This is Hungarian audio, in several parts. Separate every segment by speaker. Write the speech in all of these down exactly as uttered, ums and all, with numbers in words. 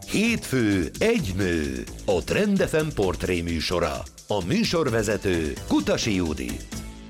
Speaker 1: Hétfő egy nő, a Trend ef em portré műsora. A műsorvezető Kutasi Judit.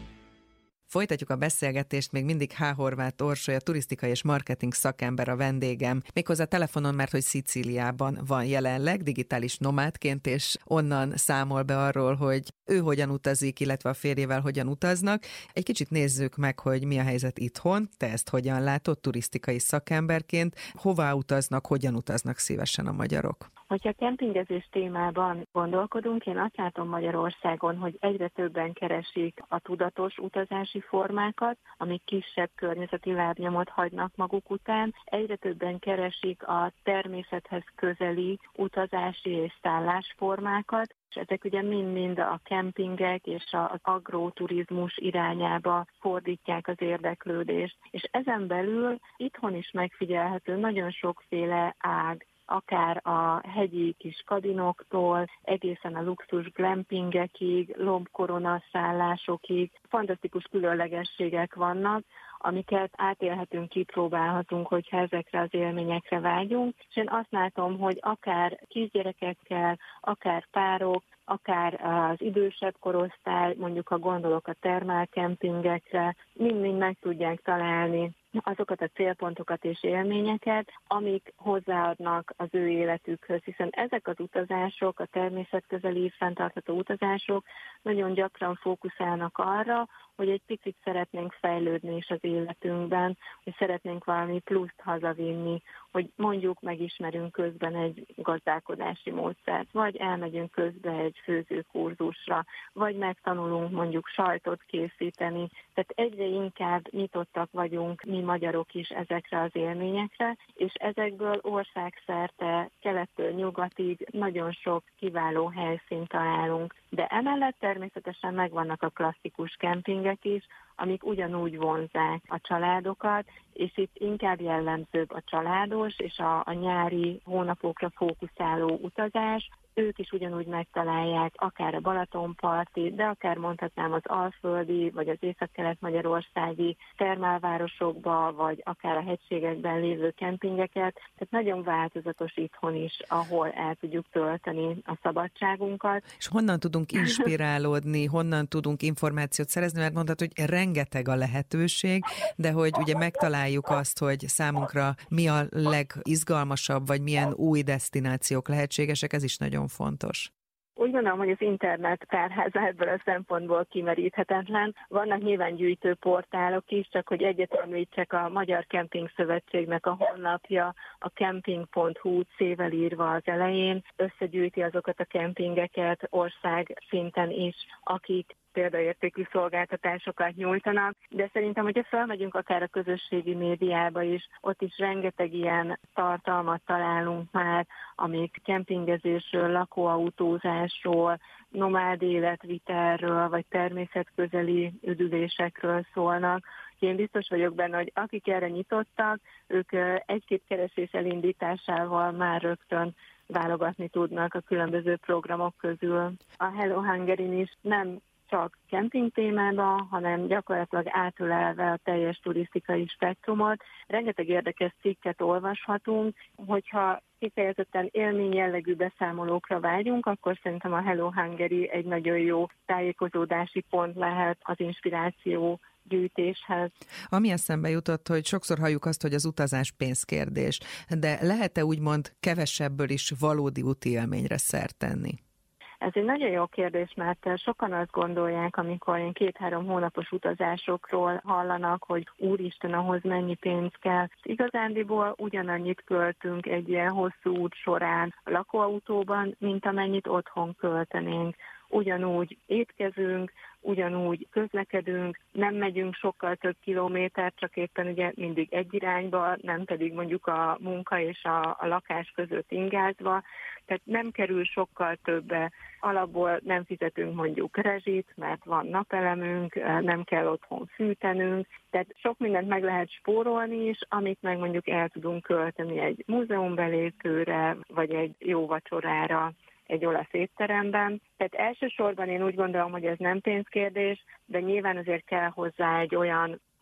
Speaker 2: Folytatjuk a beszélgetést, még mindig H. Horváth Orsoly, a turisztikai és marketing szakember a vendégem. Méghozzá telefonon, mert hogy Szicíliában van jelenleg, digitális nomádként, és onnan számol be arról, hogy ő hogyan utazik, illetve a férjével hogyan utaznak. Egy kicsit nézzük meg, hogy mi a helyzet itthon, te ezt hogyan látod turisztikai szakemberként, hová utaznak, hogyan utaznak szívesen a magyarok?
Speaker 3: Hogyha kempingezés témában gondolkodunk, én azt látom Magyarországon, hogy egyre többen keresik a tudatos utazási formákat, amik kisebb környezeti lábnyomot hagynak maguk után. Egyre többen keresik a természethez közeli utazási és szállásformákat, és ezek ugye mind-mind a kempingek és az agroturizmus irányába fordítják az érdeklődést. És ezen belül itthon is megfigyelhető nagyon sokféle ág, akár a hegyi kis kabinoktól, egészen a luxus glampingekig, lombkorona szállásokig, fantasztikus különlegességek vannak, amiket átélhetünk, kipróbálhatunk, hogyha ezekre az élményekre vágyunk. És én azt látom, hogy akár kisgyerekekkel, akár párok, akár az idősebb korosztály, mondjuk ha gondolok a termálkempingekre, mind-mind meg tudják találni azokat a célpontokat és élményeket, amik hozzáadnak az ő életükhöz, hiszen ezek az utazások, a természetközeli fenntartható utazások nagyon gyakran fókuszálnak arra, hogy egy picit szeretnénk fejlődni is az életünkben, hogy szeretnénk valami pluszt hazavinni, hogy mondjuk megismerünk közben egy gazdálkodási módszert, vagy elmegyünk közben egy főzőkurzusra, vagy megtanulunk mondjuk sajtot készíteni. Tehát egyre inkább nyitottak vagyunk mi magyarok is ezekre az élményekre, és ezekből országszerte kelettől nyugatig nagyon sok kiváló helyszínt találunk. De emellett természetesen megvannak a klasszikus kempingek is, amik ugyanúgy vonzzák a családokat, és itt inkább jellemzőbb a családos és a, a nyári hónapokra fókuszáló utazás. Ők is ugyanúgy megtalálják akár a Balatonparti, de akár mondhatnám az alföldi, vagy az észak-kelet-magyarországi termálvárosokba, vagy akár a hegységekben lévő kempingeket. Tehát nagyon változatos itthon is, ahol el tudjuk tölteni a szabadságunkat.
Speaker 2: És honnan tudunk inspirálódni, honnan tudunk információt szerezni, mert mondhatod, hogy rengeteg a lehetőség, de hogy ugye megtaláljuk azt, hogy számunkra mi a legizgalmasabb, vagy milyen új desztinációk lehetségesek, ez is nagyon fontos.
Speaker 3: Úgy gondolom, hogy az internet tárháza ebből a szempontból kimeríthetetlen. Vannak nyilván gyűjtő portálok is, csak hogy egyet említsek, a Magyar Kemping Szövetségnek a honlapja, a camping pont hu C-vel írva az elején, összegyűjti azokat a kempingeket ország szinten is, akik példaértékű szolgáltatásokat nyújtanak, de szerintem, hogyha felmegyünk akár a közösségi médiába is, ott is rengeteg ilyen tartalmat találunk már, amik kempingezésről, lakóautózásról, nomád életvitelről, vagy természetközeli üdülésekről szólnak. Én biztos vagyok benne, hogy akik erre nyitottak, ők egy-két keresés elindításával már rögtön válogatni tudnak a különböző programok közül. A Hello Hungarin is nem csak kemping témában, hanem gyakorlatilag átölelve a teljes turisztikai spektrumot. Rengeteg érdekes cikket olvashatunk, hogyha kifejezetten élményjellegű beszámolókra vágyunk, akkor szerintem a Hello Hungary egy nagyon jó tájékozódási pont lehet az inspiráció gyűjtéshez.
Speaker 2: Ami eszembe jutott, hogy sokszor halljuk azt, hogy az utazás pénzkérdés, de lehet-e úgymond kevesebből is valódi úti élményre szert tenni?
Speaker 3: Ez egy nagyon jó kérdés, mert sokan azt gondolják, amikor én két-három hónapos utazásokról hallanak, hogy úristen, ahhoz mennyi pénz kell. Igazándiból ugyanannyit költünk egy ilyen hosszú út során a lakóautóban, mint amennyit otthon költenénk. Ugyanúgy étkezünk, ugyanúgy közlekedünk, nem megyünk sokkal több kilométert, csak éppen ugye mindig egy irányba, nem pedig mondjuk a munka és a, a lakás között ingázva, tehát nem kerül sokkal többe. Alapból nem fizetünk mondjuk rezsit, mert van napelemünk, nem kell otthon fűtenünk, tehát sok mindent meg lehet spórolni is, amit meg mondjuk el tudunk költeni egy múzeumbelépőre, vagy egy jó vacsorára egy olasz étteremben. Tehát elsősorban én úgy gondolom, hogy ez nem pénzkérdés, de nyilván azért kell hozzá egy olyan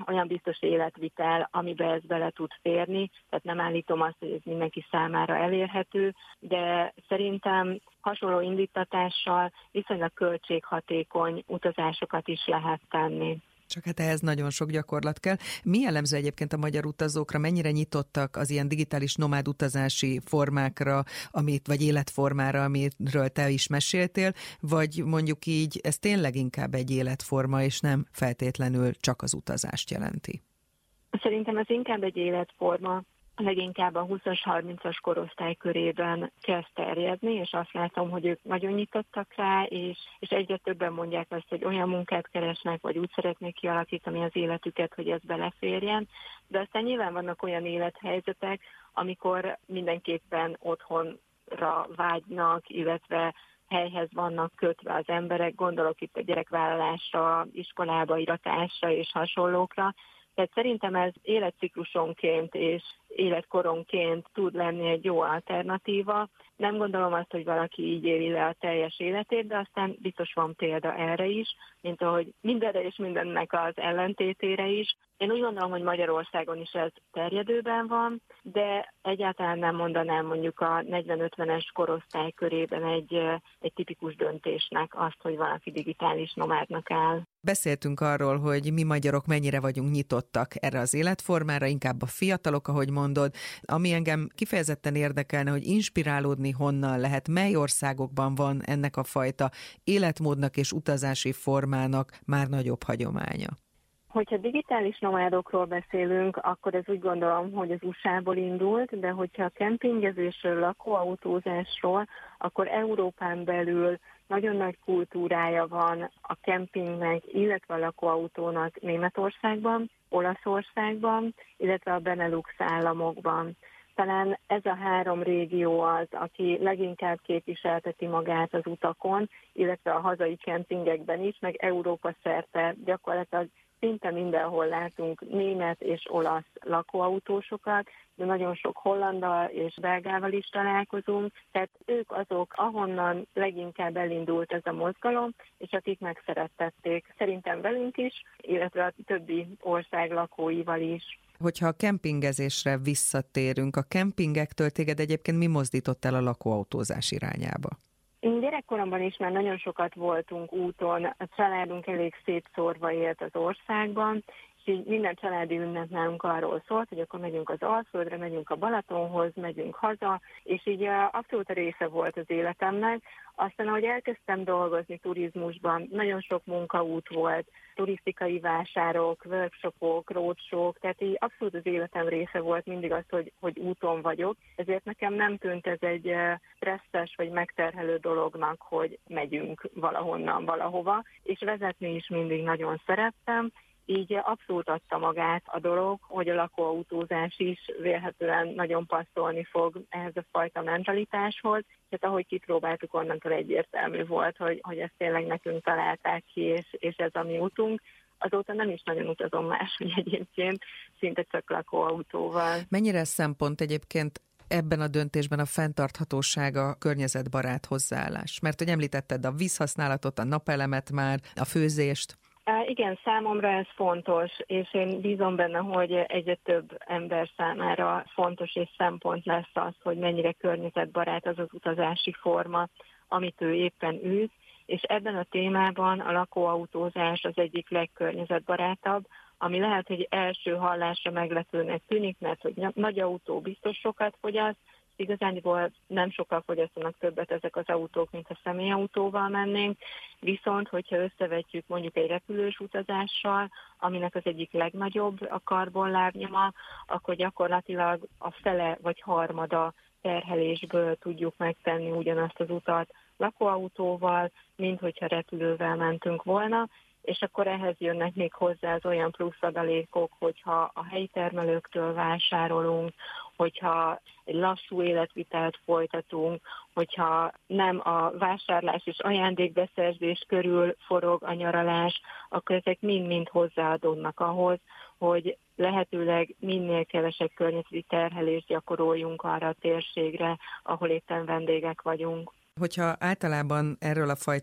Speaker 3: olyan biztos életvitel, amiben ez bele tud férni, tehát nem állítom azt, hogy ez mindenki számára elérhető, de szerintem hasonló indítatással viszonylag költséghatékony utazásokat is lehet tenni.
Speaker 2: Csak hát ehhez nagyon sok gyakorlat kell. Mi jellemző egyébként a magyar utazókra? Mennyire nyitottak az ilyen digitális nomád utazási formákra, amit, vagy életformára, amiről te is meséltél, vagy mondjuk így ez tényleg inkább egy életforma, és nem feltétlenül csak az utazást jelenti?
Speaker 3: Szerintem ez inkább egy életforma. Leginkább a húszas-harmincas korosztály körében kezd terjedni, és azt látom, hogy ők nagyon nyitottak rá, és, és egyre többen mondják azt, hogy olyan munkát keresnek, vagy úgy szeretnék kialakítani az életüket, hogy ez beleférjen. De aztán nyilván vannak olyan élethelyzetek, amikor mindenképpen otthonra vágynak, illetve helyhez vannak kötve az emberek, gondolok itt a gyerekvállalásra, iskolába iratásra és hasonlókra. Tehát szerintem ez életciklusonként és életkoronként tud lenni egy jó alternatíva. Nem gondolom azt, hogy valaki így éli le a teljes életét, de aztán biztos van példa erre is, mint ahogy mindenre és mindennek az ellentétére is. Én úgy gondolom, hogy Magyarországon is ez terjedőben van, de egyáltalán nem mondanám mondjuk a negyven-ötvenes korosztály körében egy, egy tipikus döntésnek azt, hogy valaki digitális nomádnak áll.
Speaker 2: Beszéltünk arról, hogy mi magyarok mennyire vagyunk nyitottak erre az életformára, inkább a fiatalok, ahogy mondod. Ami engem kifejezetten érdekelne, hogy inspirálódni honnan lehet, mely országokban van ennek a fajta életmódnak és utazási formának már nagyobb hagyománya.
Speaker 3: Hogyha digitális nomádokról beszélünk, akkor ez úgy gondolom, hogy az u es á-ból indult, de hogyha a kempingezésről, lakóautózásról, akkor Európán belül nagyon nagy kultúrája van a kempingnek, illetve a lakóautónak Németországban, Olaszországban, illetve a Benelux államokban. Talán ez a három régió az, aki leginkább képviselteti magát az utakon, illetve a hazai kempingekben is, meg Európa szerte gyakorlatilag szinte mindenhol látunk német és olasz lakóautósokat, de nagyon sok hollandal és belgával is találkozunk, tehát ők azok, ahonnan leginkább elindult ez a mozgalom, és akik megszerettették szerintem velünk is, illetve a többi ország lakóival is.
Speaker 2: Hogyha a kempingezésre visszatérünk, a kempingektől téged egyébként mi mozdított el a lakóautózás irányába?
Speaker 3: Én gyerekkoromban is már nagyon sokat voltunk úton, a családunk elég szétszórva élt az országban, és így minden családi ünnep nálunk arról szólt, hogy akkor megyünk az Alföldre, megyünk a Balatonhoz, megyünk haza, és így abszolút a része volt az életemnek. Aztán, ahogy elkezdtem dolgozni turizmusban, nagyon sok munkaút volt, turisztikai vásárok, workshopok, roadshow-k, tehát így abszolút az életem része volt mindig az, hogy, hogy úton vagyok, ezért nekem nem tűnt ez egy stresszes vagy megterhelő dolognak, hogy megyünk valahonnan valahova, és vezetni is mindig nagyon szerettem, így abszolút adta magát a dolog, hogy a lakóautózás is vélhetően nagyon passzolni fog ehhez a fajta mentalitáshoz. Tehát ahogy kipróbáltuk, onnantól egyértelmű volt, hogy, hogy ezt tényleg nekünk találták ki, és, és ez a mi utunk. Azóta nem is nagyon utazom máshogy egyébként, szinte csak lakóautóval.
Speaker 2: Mennyire szempont egyébként ebben a döntésben a fenntarthatóság, a környezetbarát hozzáállás? Mert hogy említetted a vízhasználatot, a napelemet már, a főzést.
Speaker 3: Igen, számomra ez fontos, és én bízom benne, hogy egyre több ember számára fontos és szempont lesz az, hogy mennyire környezetbarát az az utazási forma, amit ő éppen űz, és ebben a témában a lakóautózás az egyik legkörnyezetbarátabb, ami lehet, hogy első hallásra meglepőnek tűnik, mert hogy nagy autó biztos sokat fogyaszt, igazándiból nem sokkal fogyasztanak többet ezek az autók, mint ha személyautóval mennénk, viszont hogyha összevetjük mondjuk egy repülős utazással, aminek az egyik legnagyobb a karbonlábnyoma, akkor gyakorlatilag a fele vagy harmada terhelésből tudjuk megtenni ugyanazt az utat lakóautóval, mint hogyha repülővel mentünk volna, és akkor ehhez jönnek még hozzá az olyan plusz adalékok, hogyha a helyi termelőktől vásárolunk, hogyha egy lassú életvitelt folytatunk, hogyha nem a vásárlás és ajándékbeszerzés körül forog a nyaralás, akkor ezek mind-mind hozzáadódnak ahhoz, hogy lehetőleg minél kevesebb környezeti terhelést gyakoroljunk arra a térségre, ahol éppen vendégek vagyunk.
Speaker 2: Hogyha általában erről a fajta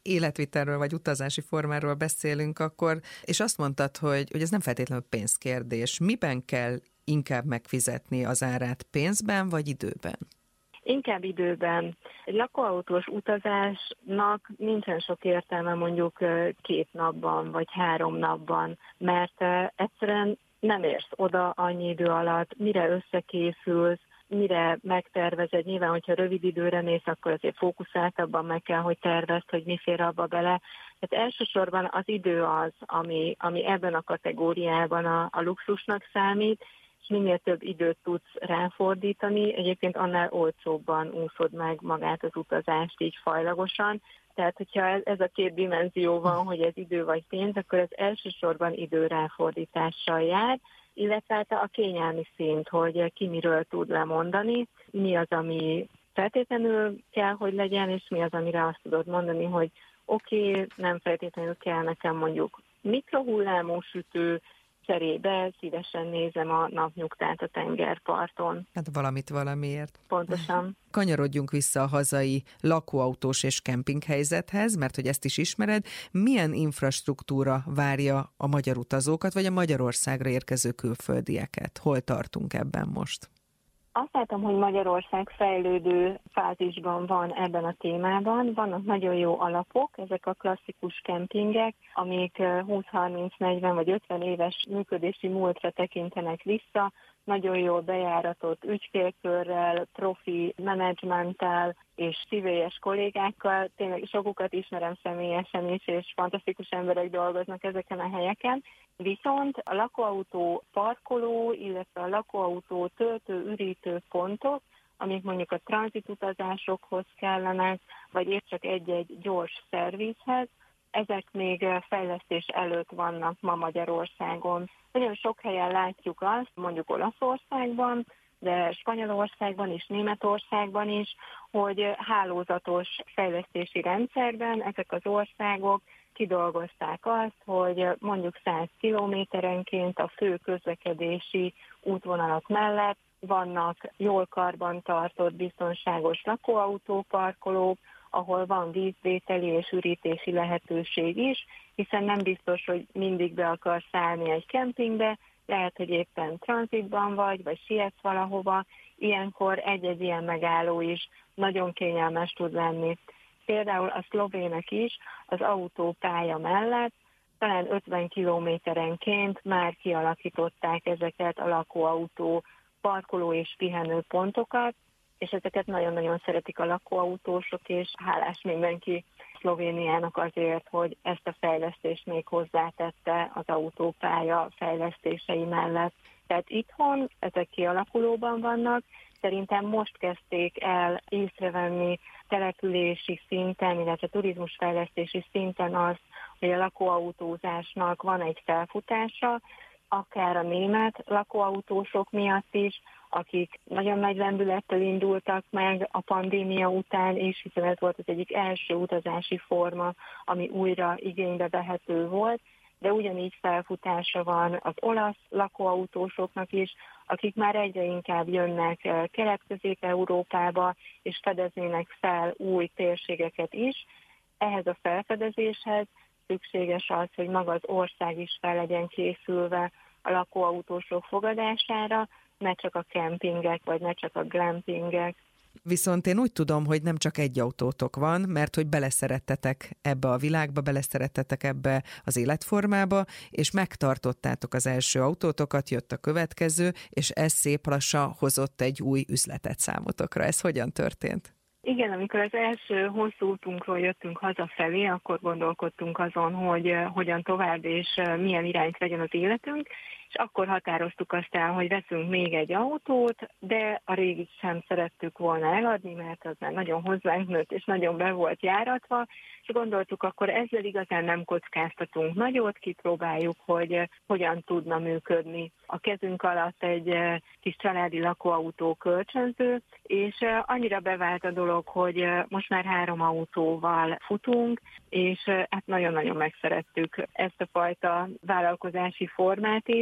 Speaker 2: életvitelről vagy utazási formáról beszélünk akkor, és azt mondtad, hogy, hogy ez nem feltétlenül pénzkérdés. Miben kell inkább megfizetni az árát, pénzben vagy időben?
Speaker 3: Inkább időben. Egy lakóautós utazásnak nincsen sok értelme mondjuk két napban vagy három napban, mert egyszerűen nem érsz oda annyi idő alatt, mire összekészülsz, mire megtervezed. Nyilván, hogyha rövid időre mész, akkor azért fókuszáltabban meg kell, hogy tervezd, hogy mi fér abba bele. Tehát elsősorban az idő az, ami, ami ebben a kategóriában a, a luxusnak számít, és minél több időt tudsz ráfordítani, egyébként annál olcsóbban úszod meg magát az utazást így fajlagosan. Tehát, hogyha ez a két dimenzió van, hogy ez idő vagy pénz, akkor ez elsősorban idő ráfordítással jár, illetve hát a kényelmi szint, hogy ki miről tud lemondani, mi az, ami feltétlenül kell, hogy legyen, és mi az, amire azt tudod mondani, hogy oké, okay, nem feltétlenül kell nekem mondjuk mikrohullámú sütő, cserébe szívesen nézem a napnyugtát a tengerparton.
Speaker 2: Hát valamit valamiért.
Speaker 3: Pontosan.
Speaker 2: Kanyarodjunk vissza a hazai lakóautós és kempinghelyzethez, mert hogy ezt is ismered. Milyen infrastruktúra várja a magyar utazókat, vagy a Magyarországra érkező külföldieket? Hol tartunk ebben most?
Speaker 3: Azt látom, hogy Magyarország fejlődő fázisban van ebben a témában. Vannak nagyon jó alapok, ezek a klasszikus kempingek, amik húsz, harminc, negyven vagy ötven éves működési múltra tekintenek vissza, nagyon jól bejáratott ügyfélkörrel, profi menedzsmenttel és szívélyes kollégákkal. Tényleg sokukat ismerem személyesen is, és fantasztikus emberek dolgoznak ezeken a helyeken. Viszont a lakóautó parkoló, illetve a lakóautó töltő-ürítő pontok, amik mondjuk a tranzitutazásokhoz kellenek, vagy épp csak egy-egy gyors szervizhez, ezek még fejlesztés előtt vannak ma Magyarországon. Nagyon sok helyen látjuk azt, mondjuk Olaszországban, de Spanyolországban és Németországban is, hogy hálózatos fejlesztési rendszerben ezek az országok kidolgozták azt, hogy mondjuk száz kilométerenként a fő közlekedési útvonalak mellett vannak jól karbantartott, biztonságos lakóautóparkolók, ahol van vízvételi és ürítési lehetőség is, hiszen nem biztos, hogy mindig be akarsz szállni egy kempingbe, lehet, hogy éppen tranzitban vagy, vagy sietsz valahova, ilyenkor egy-egy ilyen megálló is nagyon kényelmes tud lenni. Például a szlovének is az autópálya mellett talán ötven kilométerenként már kialakították ezeket a lakóautó parkoló és pihenő pontokat, és ezeket nagyon-nagyon szeretik a lakóautósok, és hálás mindenki Szlovéniának azért, hogy ezt a fejlesztést még hozzátette az autópálya fejlesztései mellett. Tehát itthon ezek kialakulóban vannak, szerintem most kezdték el észrevenni települési szinten, illetve turizmusfejlesztési szinten az, hogy a lakóautózásnak van egy felfutása, akár a német lakóautósok miatt is, akik nagyon nagy lendülettel indultak meg a pandémia után is, hiszen ez volt az egyik első utazási forma, ami újra igénybe vehető volt, de ugyanígy felfutása van az olasz lakóautósoknak is, akik már egyre inkább jönnek Kelet-Közép-Európába, és fedeznének fel új térségeket is. Ehhez a felfedezéshez szükséges az, hogy maga az ország is fel legyen készülve a lakóautósok fogadására, ne csak a kempingek, vagy ne csak a glampingek.
Speaker 2: Viszont én úgy tudom, hogy nem csak egy autótok van, mert hogy beleszerettetek ebbe a világba, beleszerettetek ebbe az életformába, és megtartottátok az első autótokat, jött a következő, és ez szép lassan hozott egy új üzletet számotokra. Ez hogyan történt?
Speaker 3: Igen, amikor az első hosszú útunkról jöttünk hazafelé, akkor gondolkodtunk azon, hogy hogyan tovább és milyen irányt vegyen az életünk, és akkor határoztuk azt el, hogy veszünk még egy autót, de a régit sem szerettük volna eladni, mert az már nagyon hozzánk nőtt, és nagyon be volt járatva, és gondoltuk, akkor ezzel igazán nem kockáztatunk nagyot, kipróbáljuk, hogy hogyan tudna működni. A kezünk alatt egy kis családi lakóautó kölcsönző, és annyira bevált a dolog, hogy most már három autóval futunk, és hát nagyon-nagyon megszerettük ezt a fajta vállalkozási formát is.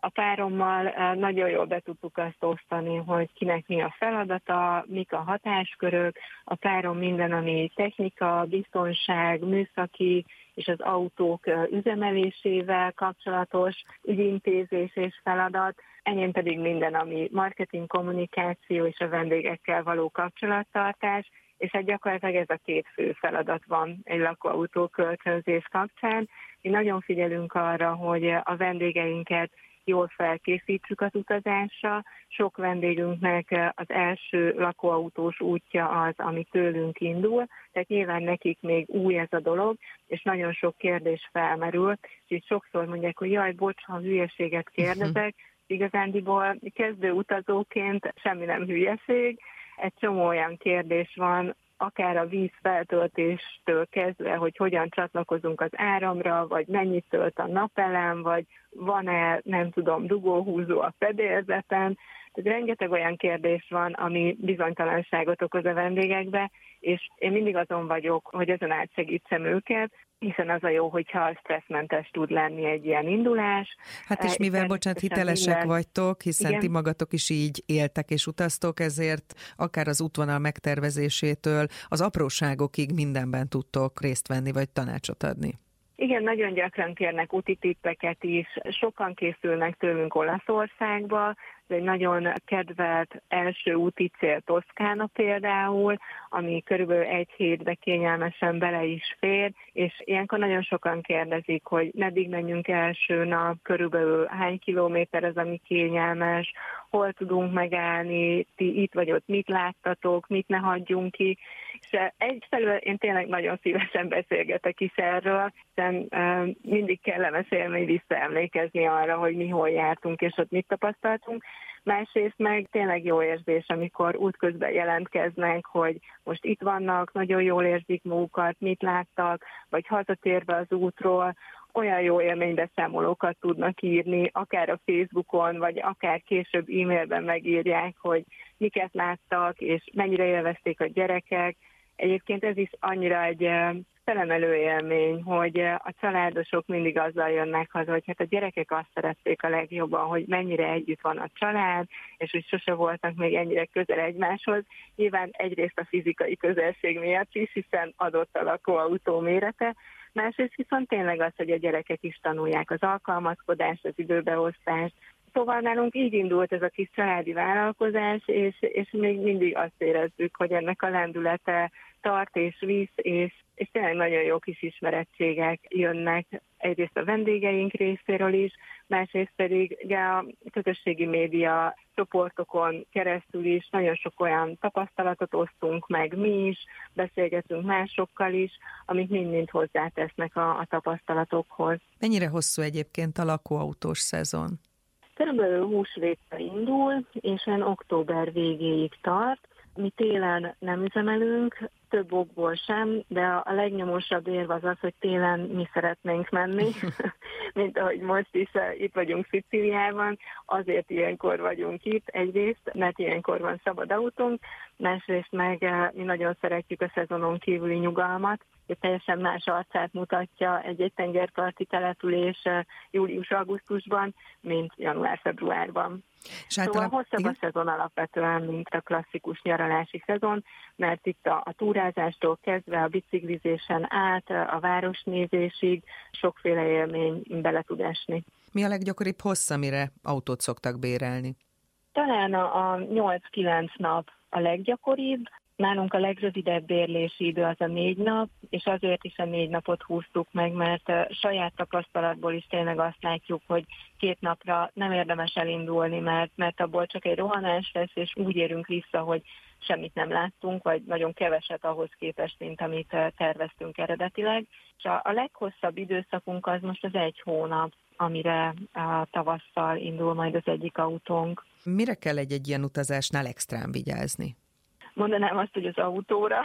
Speaker 3: A párommal nagyon jól be tudtuk azt osztani, hogy kinek mi a feladata, mik a hatáskörök, a párom minden, ami technika, biztonság, műszaki és az autók üzemelésével kapcsolatos ügyintézés és feladat, enyém pedig minden, ami marketing, kommunikáció és a vendégekkel való kapcsolattartás, és hát gyakorlatilag ez a két fő feladat van egy lakóautó kölcsönzés kapcsán. Mi nagyon figyelünk arra, hogy a vendégeinket jól felkészítsük az utazásra. Sok vendégünknek az első lakóautós útja az, ami tőlünk indul, tehát nyilván nekik még új ez a dolog, és nagyon sok kérdés felmerül, és így sokszor mondják, hogy jaj, bocs, ha hülyeséget kérdezek, igazándiból kezdő utazóként semmi nem hülyeség, egy csomó olyan kérdés van, akár a víz feltöltéstől kezdve, hogy hogyan csatlakozunk az áramra, vagy mennyit tölt a napelem, vagy van-e, nem tudom, dugóhúzó a fedélzeten. Tehát rengeteg olyan kérdés van, ami bizonytalanságot okoz a vendégekbe, és én mindig azon vagyok, hogy ezen át segítsem őket, hiszen az a jó, hogyha stresszmentes tud lenni egy ilyen indulás.
Speaker 2: Hát és mivel, bocsánat, hitelesek minden... vagytok, hiszen igen, ti magatok is így éltek és utaztok, ezért akár az útvonal megtervezésétől az apróságokig mindenben tudtok részt venni, vagy tanácsot adni.
Speaker 3: Igen, nagyon gyakran kérnek úti tippeket is, sokan készülnek tőlünk Olaszországba, ez egy nagyon kedvelt első úti cél Toszkána például, ami körülbelül egy hétbe kényelmesen bele is fér, és ilyenkor nagyon sokan kérdezik, hogy meddig menjünk első nap, körülbelül hány kilométer az, ami kényelmes, hol tudunk megállni, ti itt vagy ott mit láttatok, mit ne hagyjunk ki, és egyfelől én tényleg nagyon szívesen beszélgetek is erről, hiszen uh, mindig kellemes élmény visszaemlékezni arra, hogy mi hol jártunk és ott mit tapasztaltunk. Másrészt meg tényleg jó érzés, amikor útközben jelentkeznek, hogy most itt vannak, nagyon jól érzik magukat, mit láttak, vagy hazatérve az útról, olyan jó élménybeszámolókat tudnak írni, akár a Facebookon, vagy akár később e-mailben megírják, hogy miket láttak, és mennyire élvezték a gyerekek. Egyébként ez is annyira egy felemelő élmény, hogy a családosok mindig azzal jönnek haza, hogy hát a gyerekek azt szerették a legjobban, hogy mennyire együtt van a család, és hogy sose voltak még ennyire közel egymáshoz. Nyilván egyrészt a fizikai közelség miatt is, hiszen adott a lakóautó mérete, másrészt viszont tényleg az, hogy a gyerekek is tanulják az alkalmazkodást, az időbeosztást. Szóval nálunk így indult ez a kis családi vállalkozás, és, és még mindig azt érezzük, hogy ennek a lendülete tart és visz, és, és tényleg nagyon jó kis ismerettségek jönnek egyrészt a vendégeink részéről is, másrészt pedig ugye a közösségi média csoportokon keresztül is nagyon sok olyan tapasztalatot osztunk meg mi is, beszélgetünk másokkal is, amik mind-mind hozzátesznek a, a tapasztalatokhoz.
Speaker 2: Mennyire hosszú egyébként a lakóautós szezon?
Speaker 3: Körülbelül húsvétra indul, és olyan október végéig tart. Mi télen nem üzemelünk, több okból sem, de a legnyomosabb érv az az, hogy télen mi szeretnénk menni, mint ahogy most is itt vagyunk Szicíliában, azért ilyenkor vagyunk itt egyrészt, mert ilyenkor van szabad autónk, másrészt meg mi nagyon szeretjük a szezonon kívüli nyugalmat, hogy teljesen más arcát mutatja egy-egy tengerparti település július-augusztusban, mint január-februárban. Szóval hosszabb a szezon alapvetően, mint a klasszikus nyaralási szezon, mert itt a, a túrázástól kezdve a biciklizésen át, a városnézésig sokféle élmény bele tud esni.
Speaker 2: Mi a leggyakoribb hossz, amire autót szoktak bérelni?
Speaker 3: Talán a, a nyolc-kilenc nap a leggyakoribb. Nálunk a legrövidebb bérlési idő az a négy nap, és azért is a négy napot húztuk meg, mert saját tapasztalatból is tényleg azt látjuk, hogy két napra nem érdemes elindulni, mert, mert abból csak egy rohanás lesz, és úgy érünk vissza, hogy semmit nem láttunk, vagy nagyon keveset ahhoz képest, mint amit terveztünk eredetileg. És a, a leghosszabb időszakunk az most az egy hónap, amire a tavasszal indul majd az egyik autónk.
Speaker 2: Mire kell egy-egy ilyen utazásnál extrán vigyázni?
Speaker 3: Mondanám azt, hogy az autóra,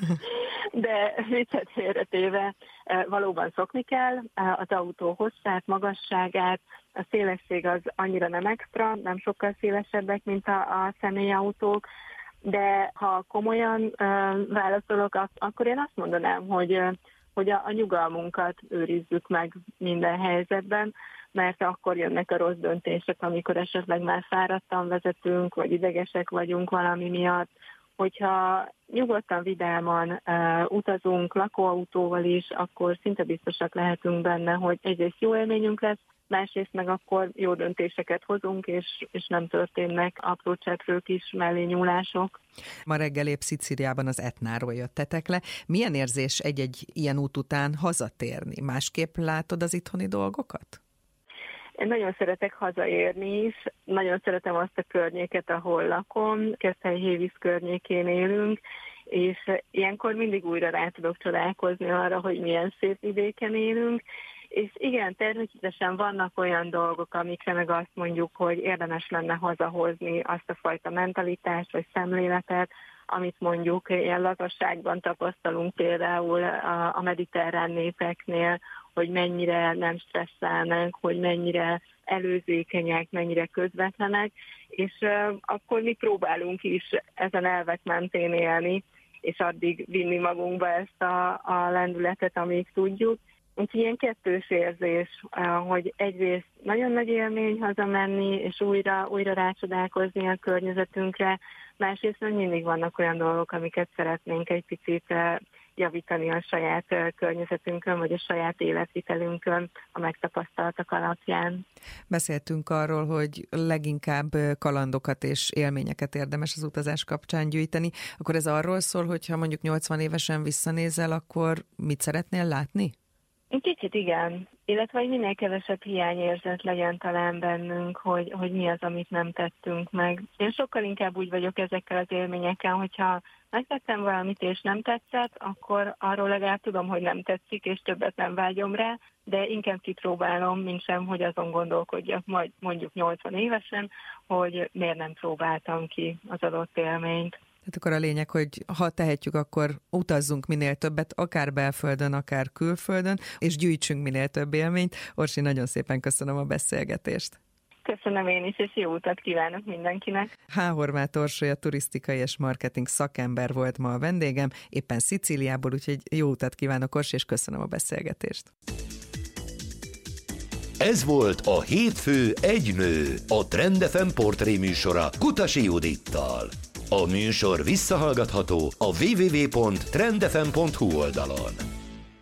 Speaker 3: de viccet félretéve valóban szokni kell az autó hosszát, magasságát, a szélesség az annyira nem extra, nem sokkal szélesebbek, mint a, a személyautók, de ha komolyan uh, válaszolok, akkor én azt mondanám, hogy, uh, hogy a, a nyugalmunkat őrizzük meg minden helyzetben, mert akkor jönnek a rossz döntések, amikor esetleg már fáradtan vezetünk, vagy idegesek vagyunk valami miatt. Hogyha nyugodtan, vidáman uh, utazunk lakóautóval is, akkor szinte biztosak lehetünk benne, hogy egyrészt jó élményünk lesz, másrészt meg akkor jó döntéseket hozunk, és, és nem történnek apró cseprők is, mellényúlások.
Speaker 2: Ma reggel épp Szicíliában az Etnáról jöttetek le. Milyen érzés egy-egy ilyen út után hazatérni? Másképp látod az itthoni dolgokat?
Speaker 3: Én nagyon szeretek hazaérni is, nagyon szeretem azt a környéket, ahol lakom, Keszthely-Hévíz környékén élünk, és ilyenkor mindig újra rá tudok csodálkozni arra, hogy milyen szép vidéken élünk, és igen, természetesen vannak olyan dolgok, amikre meg azt mondjuk, hogy érdemes lenne hazahozni azt a fajta mentalitást vagy szemléletet, amit mondjuk ilyen lazaságban tapasztalunk például a mediterrán népeknél, hogy mennyire nem stresszelnek, hogy mennyire előzékenyek, mennyire közvetlenek, és akkor mi próbálunk is ezen elvek mentén élni, és addig vinni magunkba ezt a, a lendületet, amíg tudjuk. Úgyhogy ilyen kettős érzés, hogy egyrészt nagyon nagy élmény hazamenni, és újra, újra rácsodálkozni a környezetünkre, másrészt meg mindig vannak olyan dolgok, amiket szeretnénk egy picit javítani a saját környezetünkön, vagy a saját életvitelünkön a megtapasztaltak alapján.
Speaker 2: Beszéltünk arról, hogy leginkább kalandokat és élményeket érdemes az utazás kapcsán gyűjteni. Akkor ez arról szól, hogy ha mondjuk nyolcvan évesen visszanézel, akkor mit szeretnél látni?
Speaker 3: Kicsit igen, illetve hogy minél kevesebb hiányérzet legyen talán bennünk, hogy, hogy mi az, amit nem tettünk meg. Én sokkal inkább úgy vagyok ezekkel az élményekkel, hogyha megtettem valamit és nem tetszett, akkor arról legalább tudom, hogy nem tetszik, és többet nem vágyom rá, de inkább kipróbálom, mint sem, hogy azon gondolkodjak majd mondjuk nyolcvan évesen, hogy miért nem próbáltam ki az adott élményt.
Speaker 2: Tehát akkor a lényeg, hogy ha tehetjük, akkor utazzunk minél többet, akár belföldön, akár külföldön, és gyűjtsünk minél több élményt. Orsi, nagyon szépen köszönöm a beszélgetést.
Speaker 3: Köszönöm én is, és jó utat kívánok mindenkinek.
Speaker 2: H. Horváth Orsolya turisztikai és marketing szakember volt ma a vendégem, éppen Szicíliából, úgyhogy jó utat kívánok, Orsi, és köszönöm a beszélgetést.
Speaker 1: Ez volt a Hétfő egy nő, a Trend ef em portré műsora Kutasi Judittal. A műsor visszahallgatható a double-u double-u double-u pont trend f m pont h u oldalon.